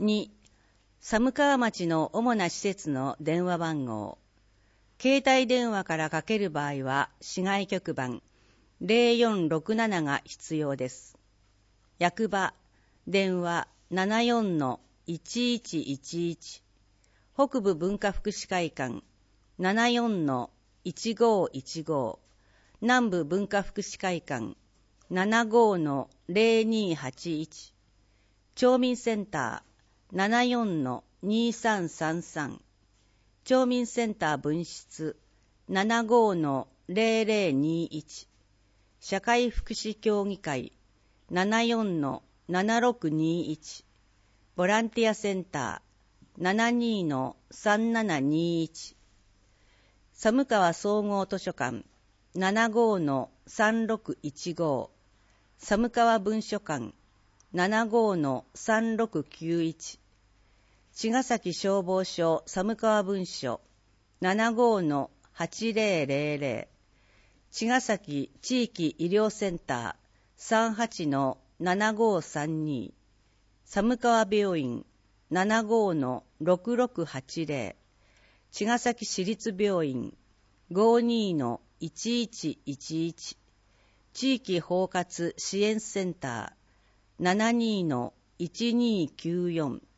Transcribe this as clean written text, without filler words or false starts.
2、寒川町の主な施設の電話番号。携帯電話からかける場合は、市外局番0467が必要です。役場、電話74-1111。北部文化福祉会館74-1515。南部文化福祉会館75-0281。町民センター74-2333。町民センター分室75-0021。社会福祉協議会74-7621。ボランティアセンター72-3721。寒川総合図書館75-3615。寒川文書館75-3691。茅ヶ崎消防署寒川分署75-8000。茅ヶ崎地域医療センター38-7532。寒川病院75-6680。茅ヶ崎市立病院52-1111。地域包括支援センター72-1294。